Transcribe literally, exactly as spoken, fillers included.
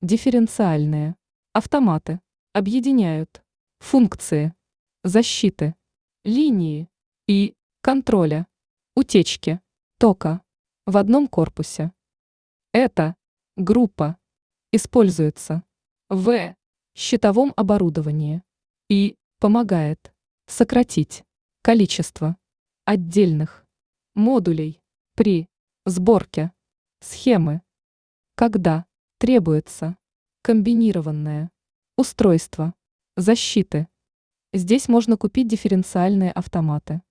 Дифференциальные автоматы объединяют функции защиты, линии и контроля утечки тока в одном корпусе. Эта группа используется в щитовом оборудовании и помогает сократить количество отдельных модулей при сборке схемы, когда требуется комбинированное устройство защиты. Здесь можно купить дифференциальные автоматы.